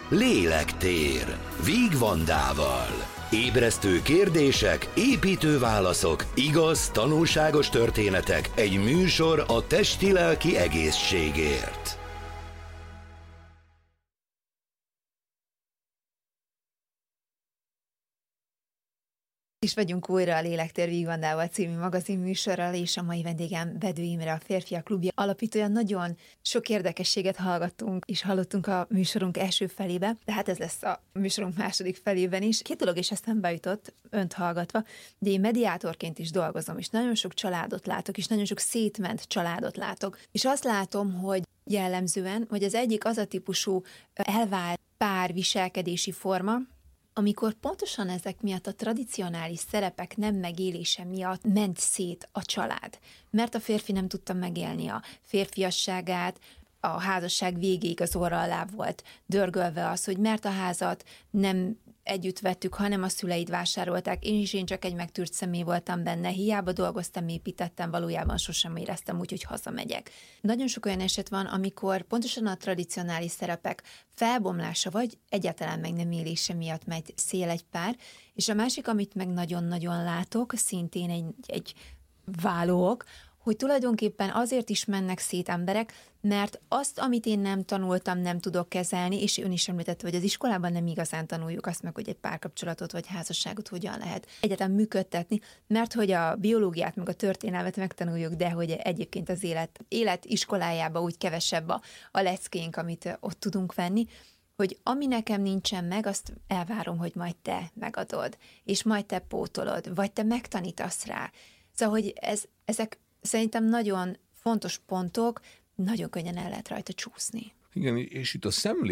Lélektér Víg Vandával. Ébresztő kérdések, építő válaszok, igaz, tanulságos történetek, egy műsor a testi-lelki egészségért. És vagyunk újra a Lélektér Víg Vandával című magazinműsorral, és a mai vendégem Bedő Imre, a Férfiak Klubja alapítója. Nagyon sok érdekességet hallgattunk, és hallottunk a műsorunk első felébe, de hát ez lesz a műsorunk második felében is. Két dolog is eszembe jutott önt hallgatva, de én mediátorként is dolgozom, és nagyon sok családot látok, és nagyon sok szétment családot látok, és azt látom, hogy jellemzően, hogy az egyik az a típusú elvált pár viselkedési forma, amikor pontosan ezek miatt a tradicionális szerepek nem megélése miatt ment szét a család. Mert a férfi nem tudta megélni a férfiasságát, a házasság végéig az orra alá volt dörgölve az, hogy mert a házat nem együtt vettük, hanem a szüleid vásárolták, én csak egy megtűrt személy voltam benne, hiába dolgoztam, építettem, valójában sosem éreztem úgy, hogy hazamegyek. Nagyon sok olyan eset van, amikor pontosan a tradicionális szerepek felbomlása vagy egyáltalán meg nem élése miatt megy szél egy pár, és a másik, amit meg nagyon-nagyon látok, szintén egy válóok, hogy tulajdonképpen azért is mennek szét emberek, mert azt, amit én nem tanultam, nem tudok kezelni, és ön is említette, hogy az iskolában nem igazán tanuljuk azt meg, hogy egy párkapcsolatot vagy házasságot hogyan lehet egyáltalán működtetni, mert hogy a biológiát meg a történelmet megtanuljuk, de hogy egyébként az élet iskolájába úgy kevesebb a leckénk, amit ott tudunk venni, hogy ami nekem nincsen meg, azt elvárom, hogy majd te megadod, és majd te pótolod, vagy te megtanítasz rá. Szóval, hogy ezek szerintem nagyon fontos pontok, nagyon könnyen el lehet rajta csúszni. Igen, és itt a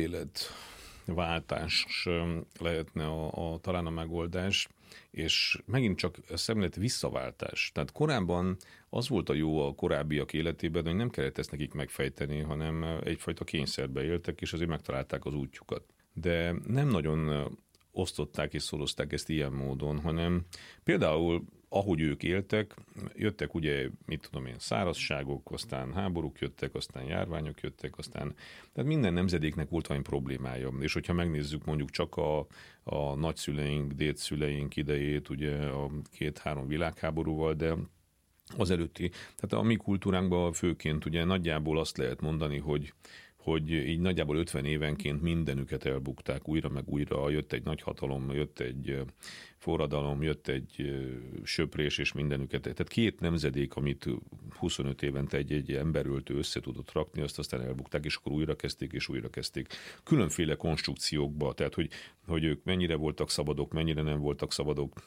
szemléletváltás lehetne talán a megoldás, és megint csak a szemlélet visszaváltás. Tehát korábban az volt a jó a korábbiak életében, hogy nem kellett ezt nekik megfejteni, hanem egyfajta kényszerbe éltek, és azért megtalálták az útjukat. De nem nagyon osztották és szorozták ezt ilyen módon, hanem például ahogy ők éltek, jöttek ugye, szárazságok, aztán háborúk jöttek, aztán járványok jöttek, tehát minden nemzedéknek volt valami problémája. És hogyha megnézzük mondjuk csak a nagyszüleink, dédszüleink idejét, ugye a 2-3 világháborúval, de az előtti, tehát a mi kultúránkban főként ugye nagyjából azt lehet mondani, hogy így nagyjából 50 évenként mindenüket elbukták újra, meg újra, jött egy nagy hatalom, jött egy forradalom, jött egy söprés, és mindenüket. Tehát 2 nemzedék, amit 25 évente egy emberöltő össze tudott rakni, azt aztán elbukták, és akkor újra kezdték. Különféle konstrukciókba, tehát hogy ők mennyire voltak szabadok, mennyire nem voltak szabadok.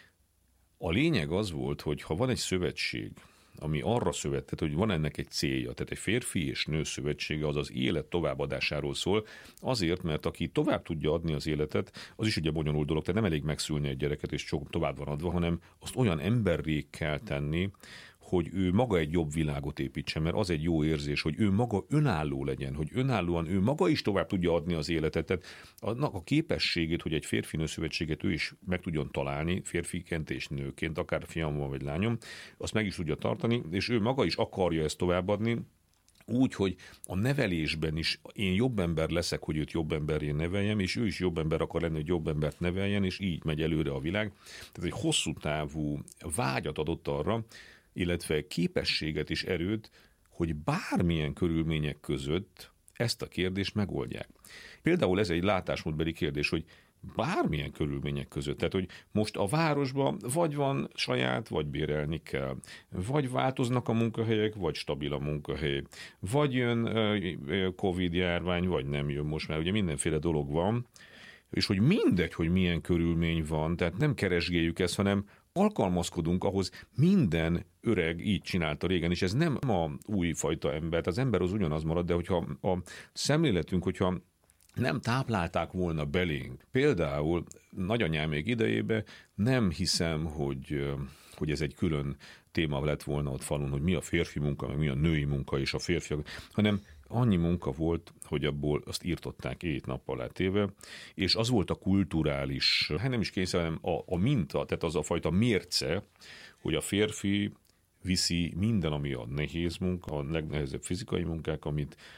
A lényeg az volt, hogy ha van egy szövetség, ami arra tehát hogy van ennek egy célja, tehát egy férfi és nő szövetsége, az az élet továbbadásáról szól, azért, mert aki tovább tudja adni az életet, az is ugye bonyolult dolog, tehát nem elég megszülni egy gyereket, és csak tovább van adva, hanem azt olyan emberré kell tenni, hogy ő maga egy jobb világot építsen, mert az egy jó érzés, hogy ő maga önálló legyen, hogy önállóan ő maga is tovább tudja adni az életet. Tehát annak a képességét, hogy egy férfi-nő szövetséget ő is meg tudjon találni, férfiként és nőként, akár fiam van vagy lányom, azt meg is tudja tartani, és ő maga is akarja ezt továbbadni, úgy, hogy a nevelésben is én jobb ember leszek, hogy őt jobb emberré neveljem, és ő is jobb ember akar lenni, hogy jobb embert neveljen, és így megy előre a világ. Tehát egy hosszú távú vágyat adott arra, illetve képességet és erőt, hogy bármilyen körülmények között ezt a kérdést megoldják. Például ez egy látásmódbeli kérdés, hogy bármilyen körülmények között, tehát hogy most a városban vagy van saját, vagy bérelni kell, vagy változnak a munkahelyek, vagy stabil a munkahely, vagy jön Covid járvány, vagy nem jön most már, ugye mindenféle dolog van, és hogy mindegy, hogy milyen körülmény van, tehát nem keresgéljük ezt, hanem alkalmazkodunk ahhoz, minden öreg így csinálta régen, és ez nem a újfajta ember, az ember az ugyanaz marad, de hogyha a szemléletünk, hogyha nem táplálták volna belénk, például nagyanyámék idejében nem hiszem, hogy ez egy külön téma lett volna ott falun, hogy mi a férfi munka, meg mi a női munka és a férfiak, hanem annyi munka volt, hogy abból azt írtották 7 nappal letéve, és az volt a kulturális, hát nem is kényszer, hanem a minta, tehát az a fajta mérce, hogy a férfi viszi minden, ami a nehéz munka, a legnehezebb fizikai munkák, amit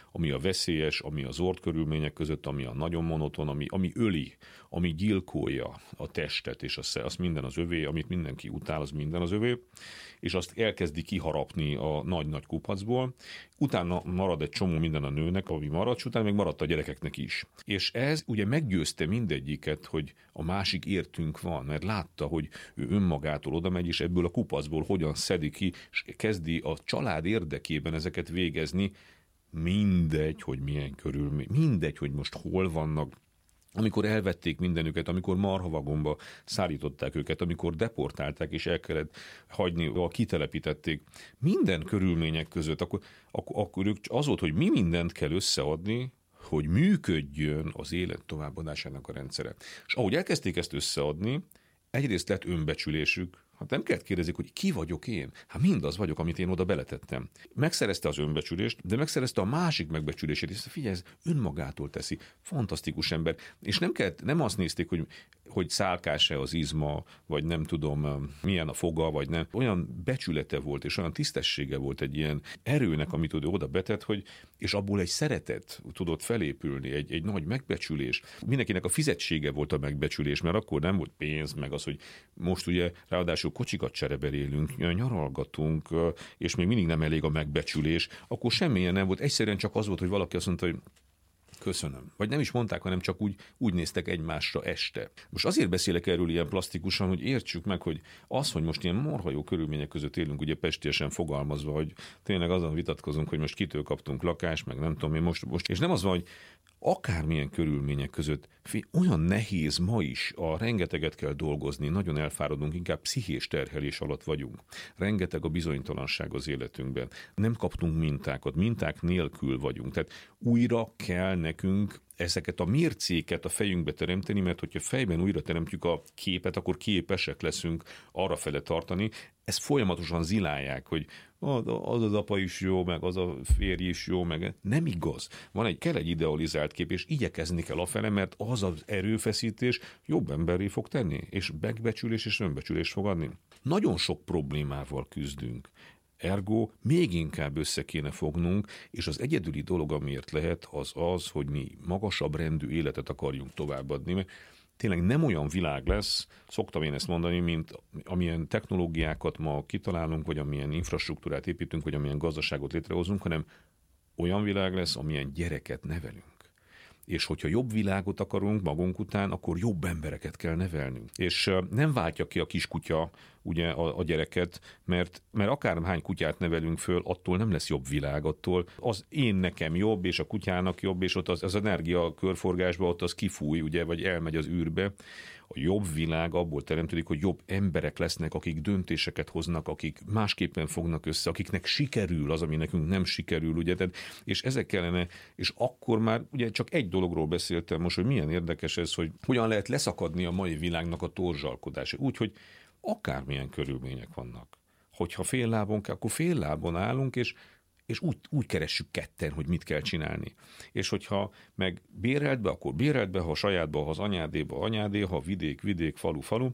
ami a veszélyes, ami az ort körülmények között, ami a nagyon monoton, ami öli, ami gyilkolja a testet, és az minden az övé, amit mindenki utál, az minden az övé, és azt elkezdi kiharapni a nagy-nagy kupacból. Utána marad egy csomó minden a nőnek, ami marad, és utána még maradt a gyerekeknek is. És ez ugye meggyőzte mindegyiket, hogy a másik értünk van, mert látta, hogy ő önmagától oda megy, és ebből a kupacból hogyan szedi ki, és kezdi a család érdekében ezeket végezni, mindegy, hogy milyen körülmény, mindegy, hogy most hol vannak, amikor elvették mindenüket, amikor marhavagomba szállították őket, amikor deportálták és el kellett hagyni, kitelepítették, minden körülmények között, akkor ők az volt, hogy mi mindent kell összeadni, hogy működjön az élet továbbadásának a rendszere. És ahogy elkezdték ezt összeadni, egyrészt lett önbecsülésük. Hát nem kellett kérdezik, hogy ki vagyok én? Hát mindaz vagyok, amit én oda beletettem. Megszerezte az önbecsülést, de megszerezte a másik megbecsülését, és figyelj, ez önmagától teszi. Fantasztikus ember. És nem azt nézték, hogy szálkás-e az izma, vagy nem tudom, milyen a foga, vagy nem. Olyan becsülete volt, és olyan tisztessége volt egy ilyen erőnek, amit oda betett, és abból egy szeretet tudott felépülni, egy nagy megbecsülés. Mindenkinek a fizetsége volt a megbecsülés, mert akkor nem volt pénz, meg az, hogy most ugye ráadásul kocsikat csereberélünk, nyaralgatunk, és még mindig nem elég a megbecsülés, akkor semmilyen nem volt. Egyszerűen csak az volt, hogy valaki azt mondta, hogy köszönöm. Vagy nem is mondták, hanem csak úgy néztek egymásra este. Most azért beszélek erről ilyen plastikusan, hogy értsük meg, hogy az, hogy most ilyen marha jó körülmények között élünk, ugye pestiesen fogalmazva, hogy tényleg azon vitatkozunk, hogy most kitől kaptunk lakást, meg nem tudom én most. És nem az van, hogy akármilyen körülmények között, olyan nehéz ma is, rengeteget kell dolgozni, nagyon elfáradunk, inkább pszichés terhelés alatt vagyunk. Rengeteg a bizonytalanság az életünkben. Nem kaptunk mintákat, minták nélkül vagyunk. Tehát újra kell nekünk ezeket a mércéket a fejünkbe teremteni, mert hogyha fejben újra teremtjük a képet, akkor képesek leszünk arrafele tartani. Ezt folyamatosan zilálják, hogy az apa is jó, meg az a férj is jó, meg nem igaz. Kell egy idealizált kép, és igyekezni kell afele, mert az az erőfeszítés jobb emberré fog tenni, és megbecsülés és önbecsülés fog adni. Nagyon sok problémával küzdünk. Ergo még inkább össze kéne fognunk, és az egyedüli dolog, amiért lehet, az, hogy mi magasabb rendű életet akarjunk továbbadni, mert tényleg nem olyan világ lesz, szoktam én ezt mondani, mint amilyen technológiákat ma kitalálunk, vagy amilyen infrastruktúrát építünk, vagy amilyen gazdaságot létrehozunk, hanem olyan világ lesz, amilyen gyereket nevelünk. És hogyha jobb világot akarunk magunk után, akkor jobb embereket kell nevelnünk. És nem váltja ki a kiskutya ugye a gyereket, mert akárhány kutyát nevelünk föl, attól nem lesz jobb világ, attól az én nekem jobb, és a kutyának jobb, és ott az energia körforgásba ott az kifúj, ugye, vagy elmegy az űrbe. A jobb világ abból teremtődik, hogy jobb emberek lesznek, akik döntéseket hoznak, akik másképpen fognak össze, akiknek sikerül az, ami nekünk nem sikerül, ugye, és ezek kellene, és akkor már ugye csak egy dologról beszéltem most, hogy milyen érdekes ez, hogy hogyan lehet leszakadni a mai világnak a torzsalkodása. Úgyhogy akármilyen körülmények vannak. Hogyha fél lábon kell, akkor fél lábon állunk, és úgy keressük ketten, hogy mit kell csinálni. És hogyha meg béreltbe, akkor béreltbe, ha sajátba, ha az anyádéba, anyádé, ha vidék, falu,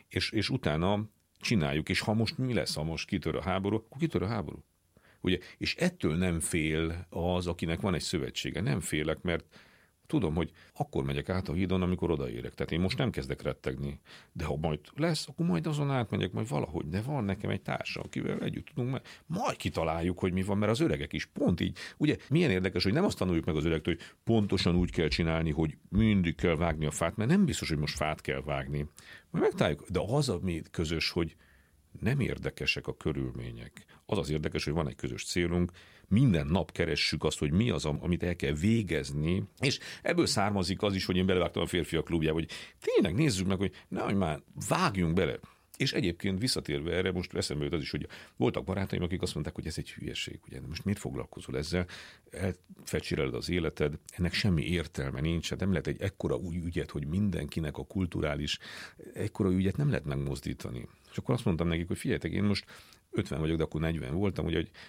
és utána csináljuk. És ha most mi lesz, ha most kitör a háború, akkor kitör a háború. Ugye? És ettől nem fél az, akinek van egy szövetsége. Nem félek, mert tudom, hogy akkor megyek át a hídon, amikor odaérek. Tehát én most nem kezdek rettegni. De ha majd lesz, akkor majd azon átmegyek, majd valahogy. De van nekem egy társam, akivel együtt tudunk, majd kitaláljuk, hogy mi van, mert az öregek is pont így. Ugye milyen érdekes, hogy nem azt tanuljuk meg az öregtől, hogy pontosan úgy kell csinálni, hogy mindig kell vágni a fát, mert nem biztos, hogy most fát kell vágni. Majd megtaláljuk. De az, ami közös, hogy nem érdekesek a körülmények. Az érdekes, hogy van egy közös célunk, minden nap keressük azt, hogy mi az, amit el kell végezni, és ebből származik az is, hogy én belevágtam a férfiak klubjába, hogy tényleg nézzük meg, hogy nehogy már vágjunk bele. És egyébként visszatérve erre, most eszembe jut az is, hogy voltak barátaim, akik azt mondták, hogy ez egy hülyeség, ugye, most miért foglalkozol ezzel, elfecséreled az életed, ennek semmi értelme nincs, nem lehet egy ekkora új ügyet, hogy mindenkinek a kulturális, ekkora ügyet nem lehet megmozdítani. És akkor azt mondtam nekik, hogy figyeljetek, én most 50 vagyok, de akkor 40 voltam, ugye, hogy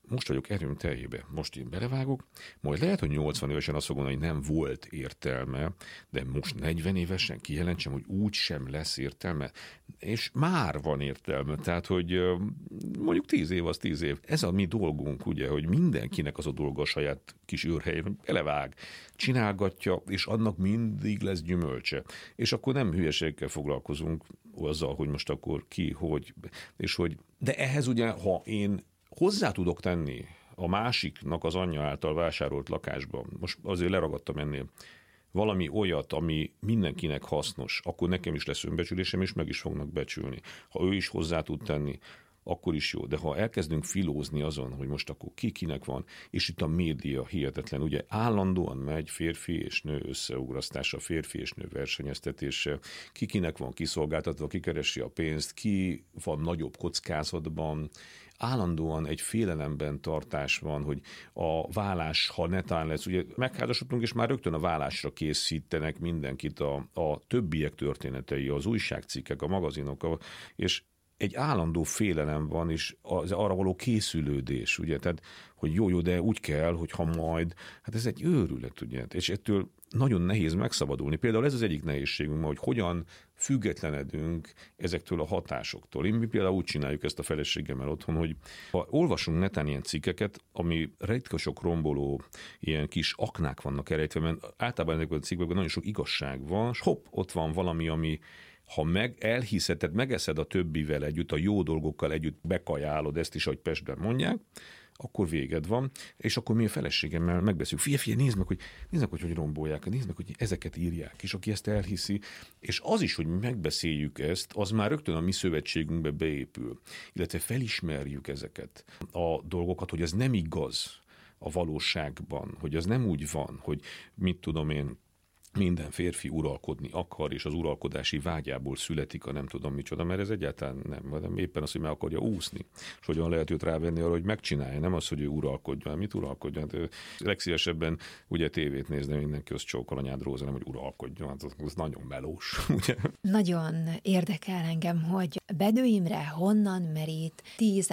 most vagyok erőm teljébe, most én belevágok, majd lehet, hogy 80 évesen azt fogom, hogy nem volt értelme, de most 40 évesen kijelentsem, hogy úgy sem lesz értelme, és már van értelme, tehát, hogy mondjuk 10 év az 10 év. Ez a mi dolgunk, ugye, hogy mindenkinek az a dolga a saját kis őrhelyen, hogy belevág, csinálgatja, és annak mindig lesz gyümölcse. És akkor nem hülyeségekkel foglalkozunk azzal, hogy most akkor ki, hogy, és hogy. De ehhez ugye, ha én hozzá tudok tenni a másiknak az anyja által vásárolt lakásban, most azért leragadtam ennél, valami olyat, ami mindenkinek hasznos, akkor nekem is lesz önbecsülésem, és meg is fognak becsülni. Ha ő is hozzá tud tenni, akkor is jó. De ha elkezdünk filózni azon, hogy most akkor kinek van, és itt a média hihetetlen, ugye állandóan megy férfi és nő összeugrasztása, férfi és nő versenyeztetése, kinek van kiszolgáltatva, ki keresi a pénzt, ki van nagyobb kockázatban, állandóan egy félelemben tartás van, hogy a vállás, ha netán lesz, ugye megházasodtunk, és már rögtön a vállásra készítenek mindenkit a többiek történetei, az újságcikkek, a magazinok, és egy állandó félelem van, és az arra való készülődés, ugye, tehát, hogy jó, de úgy kell, hogy ha majd, hát ez egy őrület, ugye, és ettől nagyon nehéz megszabadulni. Például ez az egyik nehézségünk ma, hogy hogyan függetlenedünk ezektől a hatásoktól. Mi például úgy csináljuk ezt a feleségemmel otthon, hogy ha olvasunk netán ilyen cikkeket, ami ritka sok romboló ilyen kis aknák vannak elrejtve, mert általában ezekben a cikkekben nagyon sok igazság van, és hopp, ott van valami, ami ha elhiszed, tehát megeszed a többivel együtt, a jó dolgokkal együtt bekajálod ezt is, ahogy Pestben mondják, akkor véged van, és akkor mi a feleségemmel megbeszéljük. Figyelj, nézd meg, hogy rombolják, nézd meg, hogy ezeket írják, és aki ezt elhiszi, és az is, hogy megbeszéljük ezt, az már rögtön a mi szövetségünkbe beépül, illetve felismerjük ezeket a dolgokat, hogy ez nem igaz a valóságban, hogy ez nem úgy van, hogy mit tudom én, minden férfi uralkodni akar, és az uralkodási vágyából születik a nem tudom micsoda, mert ez egyáltalán nem, hanem éppen az, hogy meg akarja úszni. És hogyan lehet őt rávenni arra, hogy megcsinálja, nem az, hogy ő uralkodjon, mit uralkodjon. Hát, legszívesebben ugye tévét nézni, mindenki azt csókol a Nyád Róza, nem, hogy uralkodjon, hát az nagyon melós. Ugye? Nagyon érdekel engem, hogy Bedő Imre honnan merít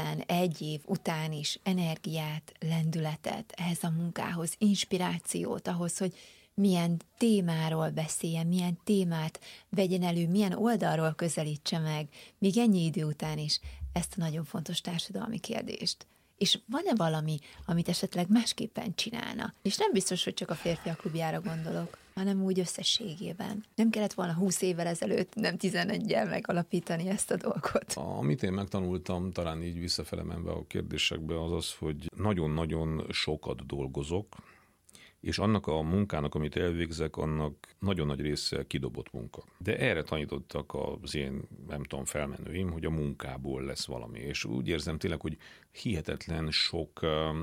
11 év után is energiát, lendületet ehhez a munkához, inspirációt ahhoz, hogy milyen témáról beszéljen, milyen témát vegyen elő, milyen oldalról közelítse meg, még ennyi idő után is ezt a nagyon fontos társadalmi kérdést. És van-e valami, amit esetleg másképpen csinálna? És nem biztos, hogy csak a Férfiak Klubjára gondolok, hanem úgy összességében. Nem kellett volna 20 évvel ezelőtt, nem 11-jel megalapítani ezt a dolgot. Amit én megtanultam, talán így visszafele menve a kérdésekbe, az az, hogy nagyon-nagyon sokat dolgozok, és annak a munkának, amit elvégzek, annak nagyon nagy része kidobott munka. De erre tanítottak az én, nem tudom, felmenőim, hogy a munkából lesz valami. És úgy érzem tényleg, hogy hihetetlen sok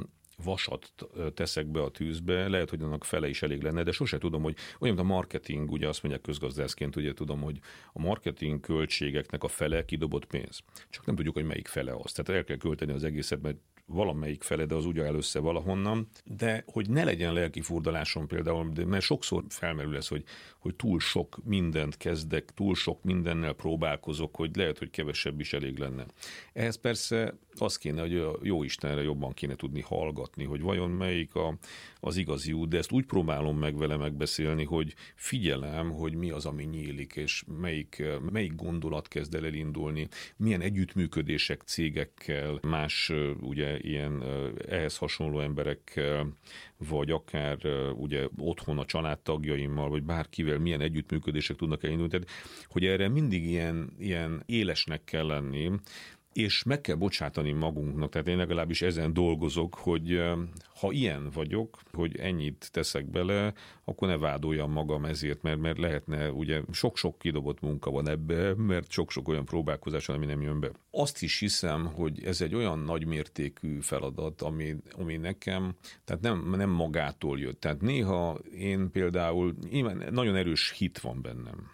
vasat teszek be a tűzbe, lehet, hogy annak fele is elég lenne, de sose tudom, hogy olyan, mint a marketing, ugye azt mondják közgazdászként, ugye tudom, hogy a marketing költségeknek a fele kidobott pénz. Csak nem tudjuk, hogy melyik fele az. Tehát el kell költeni az egészet, mert valamelyik fele, de az úgy áll össze valahonnan, de hogy ne legyen lelki furdalásom például, mert sokszor felmerül ez, hogy túl sok mindent kezdek, túl sok mindennel próbálkozok, hogy lehet, hogy kevesebb is elég lenne. Ehhez persze az kéne, hogy a jó Istenre jobban kéne tudni hallgatni, hogy vajon melyik az igazi út, de ezt úgy próbálom meg vele megbeszélni, hogy figyelem, hogy mi az, ami nyílik, és melyik gondolat kezd el elindulni, milyen együttműködések cégekkel, más ugye ilyen ehhez hasonló emberekkel, vagy akár ugye otthon a családtagjaimmal, vagy bárkivel milyen együttműködések tudnak elindulni. Tehát, hogy erre mindig ilyen élesnek kell lenni, és meg kell bocsátani magunknak, tehát én legalábbis ezen dolgozok, hogy ha ilyen vagyok, hogy ennyit teszek bele, akkor ne vádoljam magam ezért, mert lehetne, ugye sok-sok kidobott munka van ebbe, mert sok-sok olyan próbálkozás van, ami nem jön be. Azt is hiszem, hogy ez egy olyan nagymértékű feladat, ami nekem, tehát nem magától jött. Tehát néha én például, nagyon erős hit van bennem.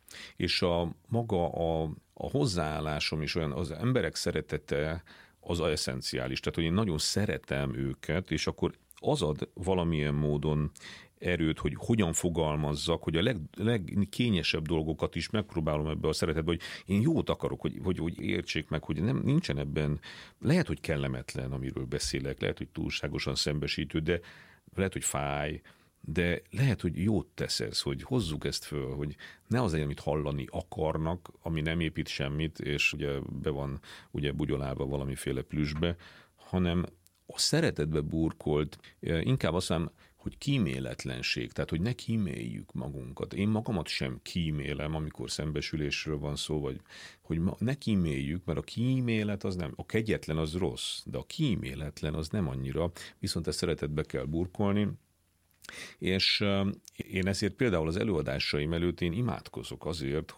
És maga a hozzáállásom is olyan, az emberek szeretete az eszenciális. Tehát, hogy én nagyon szeretem őket, és akkor az ad valamilyen módon erőt, hogy hogyan fogalmazzak, hogy a legkényesebb dolgokat is megpróbálom ebbe a szeretetbe, hogy én jót akarok, hogy értsék meg, hogy nincsen ebben, lehet, hogy kellemetlen, amiről beszélek, lehet, hogy túlságosan szembesítő, de lehet, hogy fáj, de lehet, hogy jót tesz ez, hogy hozzuk ezt föl, hogy ne az legyen, amit hallani akarnak, ami nem épít semmit, és ugye be van ugye bugyolálva valamiféle plüsbe, hanem a szeretetbe burkolt, inkább azt mondom, hogy kíméletlenség, tehát hogy ne kíméljük magunkat. Én magamat sem kímélem, amikor szembesülésről van szó, vagy hogy ne kíméljük, mert a kímélet az nem, a kegyetlen az rossz, de a kíméletlen az nem annyira, viszont ezt szeretetbe kell burkolni, és én ezért például az előadásaim előtt én imádkozok azért,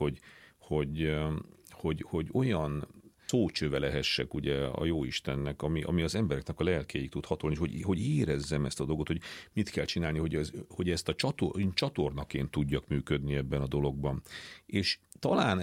hogy olyan szócsöve lehessek ugye a Jóistennek, ami az embereknek a lelkéig tud hatolni, hogy érezzem ezt a dolgot, hogy mit kell csinálni, hogy ezt a csatornaként tudjak működni ebben a dologban. És talán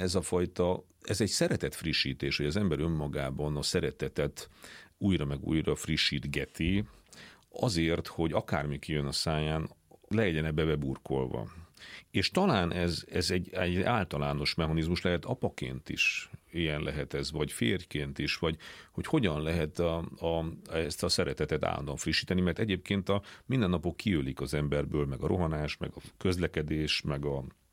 ez egy szeretet frissítés, hogy az ember önmagában a szeretetet újra meg újra frissítgeti, azért, hogy akármi kijön a száján, legyen ebbe beburkolva. És talán ez egy általános mechanizmus lehet, apaként is ilyen lehet ez, vagy férjként is, vagy hogy hogyan lehet ezt a szeretetet állandóan frissíteni, mert egyébként a mindennapok kiölik az emberből, meg a rohanás, meg a közlekedés, meg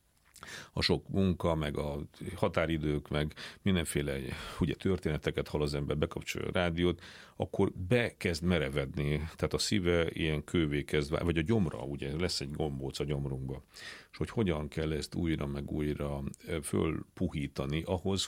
a sok munka, meg a határidők, meg mindenféle ugye, történeteket hall az ember, bekapcsolja a rádiót, akkor bekezd merevedni, tehát a szíve ilyen kővé kezd, vagy a gyomra, ugye lesz egy gombóc a gyomrunkba, és hogy hogyan kell ezt újra meg újra fölpuhítani ahhoz,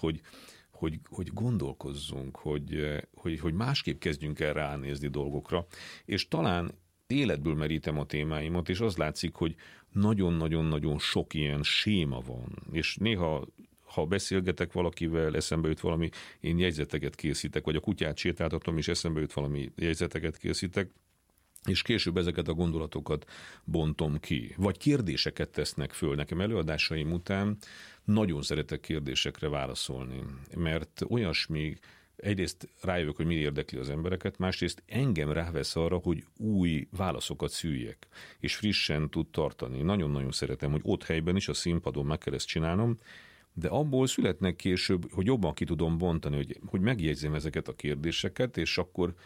hogy gondolkozzunk, hogy másképp kezdjünk el ránézni dolgokra, és talán életből merítem a témáimat, és az látszik, hogy nagyon-nagyon-nagyon sok ilyen séma van. És néha, ha beszélgetek valakivel, eszembe jut valami, én jegyzeteket készítek, vagy a kutyát sétáltatom, és eszembe jut valami, jegyzeteket készítek, és később ezeket a gondolatokat bontom ki. Vagy kérdéseket tesznek föl. Nekem előadásaim után nagyon szeretek kérdésekre válaszolni, mert olyasmi, egyrészt rájövök, hogy mi érdekli az embereket, másrészt engem rávesz arra, hogy új válaszokat szüljek, és frissen tud tartani. Nagyon-nagyon szeretem, hogy ott helyben is, a színpadon meg kell ezt csinálnom, de abból születnek később, hogy jobban ki tudom bontani, hogy megjegyzem ezeket a kérdéseket, és akkor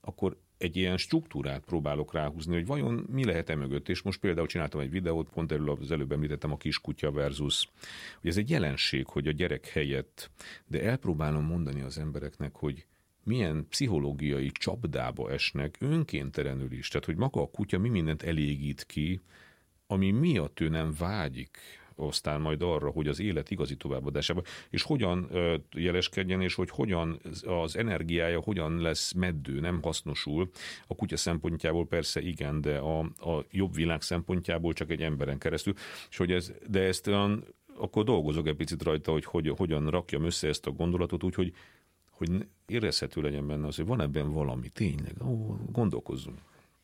egy ilyen struktúrát próbálok ráhúzni, hogy vajon mi lehet mögött. És most például csináltam egy videót, pont erről az előbb említettem, a kiskutya versus, hogy ez egy jelenség, hogy a gyerek helyett, de elpróbálom mondani az embereknek, hogy milyen pszichológiai csapdába esnek önkéntelenül is. Tehát, hogy maga a kutya mi mindent elégít ki, ami miatt ő nem vágyik aztán majd arra, hogy az élet igazi továbbadásában, és hogyan jeleskedjen, és hogy hogyan az energiája hogyan lesz meddő, nem hasznosul. A kutya szempontjából persze igen, de a jobb világ szempontjából csak egy emberen keresztül. És hogy ezt akkor dolgozok egy picit rajta, hogy hogyan rakjam össze ezt a gondolatot úgy, hogy érezhető legyen benne az, hogy van ebben valami, tényleg, gondolkozzunk.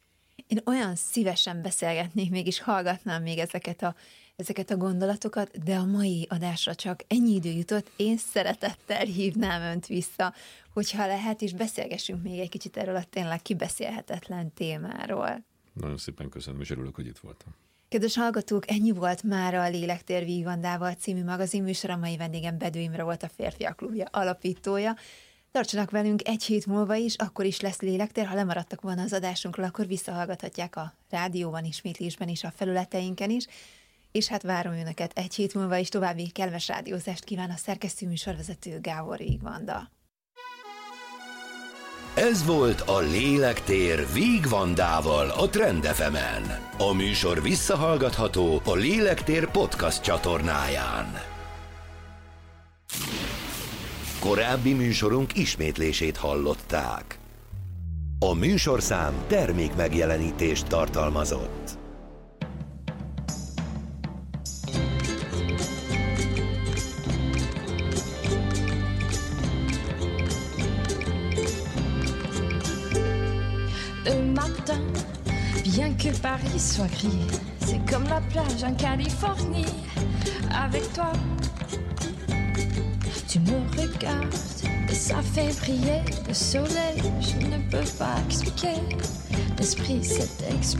Én olyan szívesen beszélgetnék, mégis hallgatnám még ezeket a gondolatokat, de a mai adásra csak ennyi idő jutott, én szeretettel hívnám önt vissza, hogyha lehet, és beszélgessünk még egy kicsit erről a tényleg kibeszélhetetlen témáról. Nagyon szépen köszönöm, és örülök, hogy itt voltam. Kedves hallgatók, ennyi volt mára a Lélektér Vígvandával című magazinműsor, a mai vendégem Bedő Imre volt, a Férfiak Klubja alapítója. Tartsanak velünk egy hét múlva is, akkor is lesz lélektér, ha lemaradtak volna az adásunkról, akkor visszahallgathatják a rádióban, ismétlésben is, a felületeinken is, és hát várom önöket egy hét múlva is, további kellemes rádiózást kíván a szerkesztő műsorvezető Gábor Vígvanda. Ez volt a Lélektér Vígvandával a Trend FM-en. A műsor visszahallgatható a Lélektér podcast csatornáján. Korábbi műsorunk ismétlését hallották. A műsorszám termék megjelenítést tartalmazott. Le matin, bien que Paris soit gris, c'est comme la plage en Californie. Avec toi, tu me regardes et ça fait briller le soleil. Je ne peux pas expliquer l'esprit, cette